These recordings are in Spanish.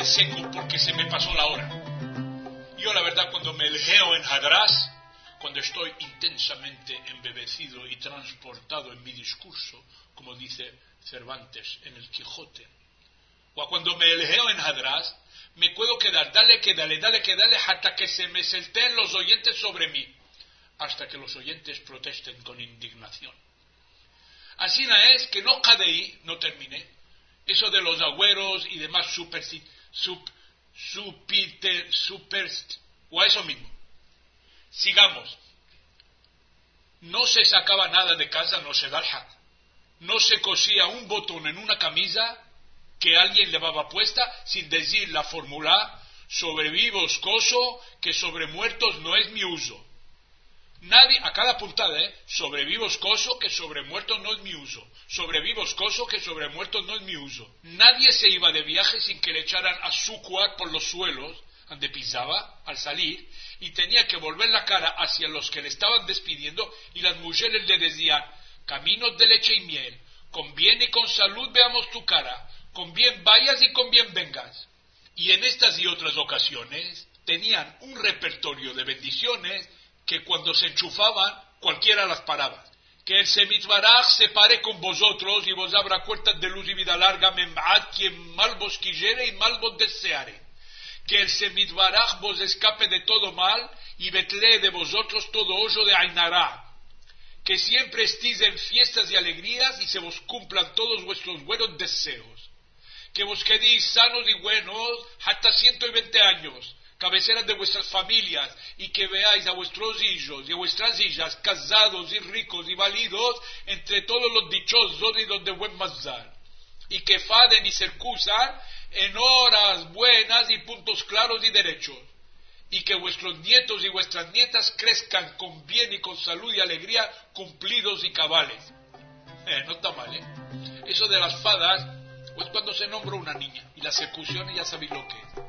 seco porque se me pasó la hora. Yo la verdad cuando me eljeo en Hadrás, cuando estoy intensamente embebecido y transportado en mi discurso, como dice Cervantes en el Quijote, o cuando me eljeo en Hadrás, me puedo quedar, dale, hasta que se me selteen los oyentes sobre mí, hasta que los oyentes protesten con indignación. Así es que no cadeí, no terminé, eso de los agüeros y demás o a eso mismo. Sigamos. No se sacaba nada de casa, no se da el had. No se cosía un botón en una camisa que alguien llevaba puesta sin decir la fórmula sobre vivos coso, que sobre muertos no es mi uso. Nadie, a cada puntada, sobre vivos coso, que sobre muertos no es mi uso. Sobre vivos coso, que sobre muertos no es mi uso. Nadie se iba de viaje sin que le echaran azúcar por los suelos donde pisaba al salir, y tenía que volver la cara hacia los que le estaban despidiendo, y las mujeres le decían: caminos de leche y miel, con bien y con salud veamos tu cara, con bien vayas y con bien vengas. Y en estas y otras ocasiones tenían un repertorio de bendiciones que cuando se enchufaban cualquiera las paraba. Que el Semitbaraj se pare con vosotros y vos abra puertas de luz y vida larga, memad quien mal vos quisiere y mal vos deseare. Que el Semitbaraj vos escape de todo mal y vetlee de vosotros todo hoyo de Ainará. Que siempre estéis en fiestas y alegrías y se vos cumplan todos vuestros buenos deseos. Que vos quedéis sanos y buenos hasta 120 años, cabeceras de vuestras familias, y que veáis a vuestros hijos y a vuestras hijas casados y ricos y válidos entre todos los dichosos y los de buen mazar. Y que faden y circunsan en horas buenas y puntos claros y derechos, y que vuestros nietos y vuestras nietas crezcan con bien y con salud y alegría, cumplidos y cabales. No está mal, Eso de las fadas, pues cuando se nombra una niña, y las ejecuciones ya sabéis lo que es.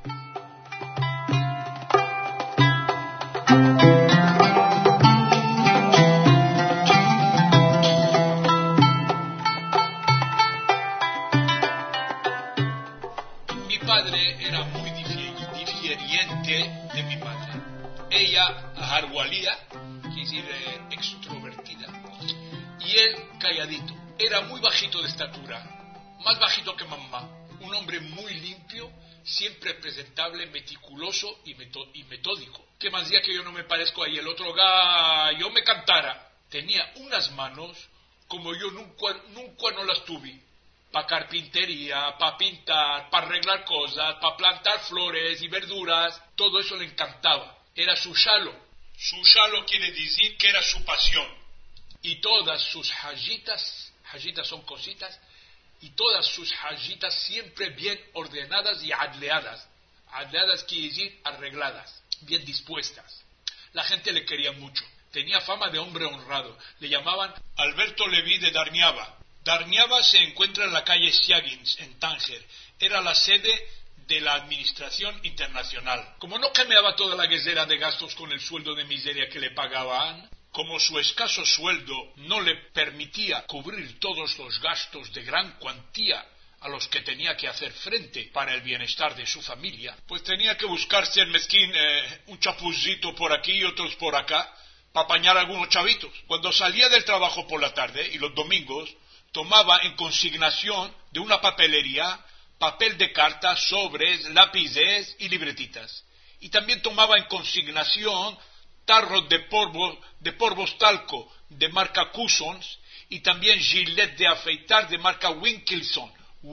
Era muy difiriente de mi madre. Ella, harwalía, quiere decir extrovertida, y él calladito. Era muy bajito de estatura, más bajito que mamá, un hombre muy limpio, siempre presentable, meticuloso y metódico. ¿Qué más día que yo no me parezco ahí el otro gallo me cantara? Tenía unas manos como yo nunca no las tuve. Para carpintería, para pintar, para arreglar cosas, para plantar flores y verduras, todo eso le encantaba. Era su shalo. Su shalo quiere decir que era su pasión. Y todas sus hajitas son cositas, y todas sus hajitas siempre bien ordenadas y adleadas. Adleadas quiere decir arregladas, bien dispuestas. La gente le quería mucho. Tenía fama de hombre honrado. Le llamaban Alberto Leví de Darniava. Darniava se encuentra en la calle Siagins, en Tánger. Era la sede de la Administración Internacional. Como no cambiaba toda la guesera de gastos con el sueldo de miseria que le pagaban, como su escaso sueldo no le permitía cubrir todos los gastos de gran cuantía a los que tenía que hacer frente para el bienestar de su familia, pues tenía que buscarse el mezquín un chapucito por aquí y otros por acá, para apañar algunos chavitos. Cuando salía del trabajo por la tarde y los domingos, tomaba en consignación de una papelería papel de cartas, sobres, lápices y libretitas. Y también tomaba en consignación tarros de polvos talco de marca Cussons y también gilet de afeitar de marca Wilkinson.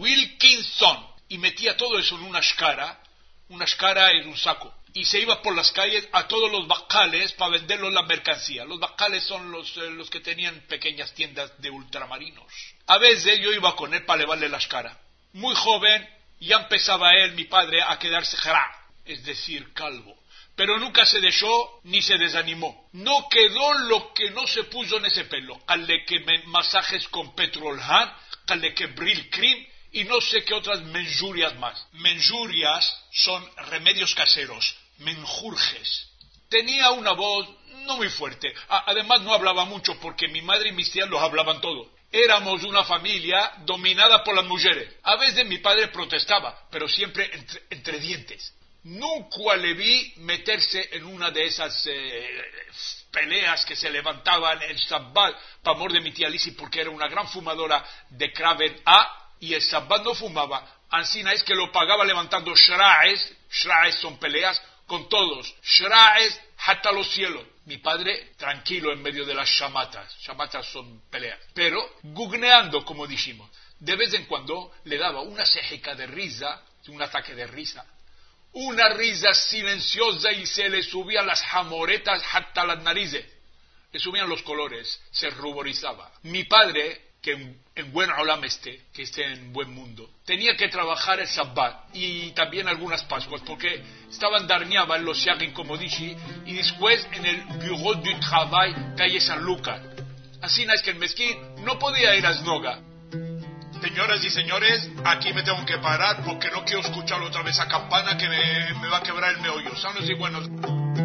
Y metía todo eso en una shkara es un saco. Y se iba por las calles a todos los bacales para venderlos la mercancía. Los bacales son los que tenían pequeñas tiendas de ultramarinos. A veces yo iba con él para levarle la shkara. Muy joven, ya empezaba él, mi padre, a quedarse jara, es decir, calvo. Pero nunca se dejó ni se desanimó. No quedó lo que no se puso en ese pelo. Calle que masajes con Petrolhan, calle que Brill Cream y no sé qué otras menjurias más. Menjurias son remedios caseros, menjurjes. Tenía una voz no muy fuerte. Además no hablaba mucho porque mi madre y mis tías los hablaban todo. éramos una familia dominada por las mujeres. A veces mi padre protestaba, pero siempre entre dientes. Nunca le vi meterse en una de esas peleas que se levantaban el Shabbat, para amor de mi tía Lisi, porque era una gran fumadora de Kraven A, y el Shabbat no fumaba. Ansina es que lo pagaba levantando shraes son peleas con todos, shraes hasta los cielos. Mi padre tranquilo en medio de las shamatas son peleas, pero gugneando, como dijimos. De vez en cuando le daba una cejica de risa, un ataque de risa, una risa silenciosa, y se le subían las jamoretas hasta las narices, le subían los colores, se ruborizaba. Mi padre, que en buen olam que esté en buen mundo, tenía que trabajar el Shabbat y también algunas Pascuas, porque estaban darniaba en los Shagin, como dije, y después en el Bureau du Travail, calle San Lucas. Así es que el mezquite no podía ir a Snoga. Señoras y señores, aquí me tengo que parar porque no quiero escuchar otra vez esa campana que me va a quebrar el meollo. Sanos y buenos.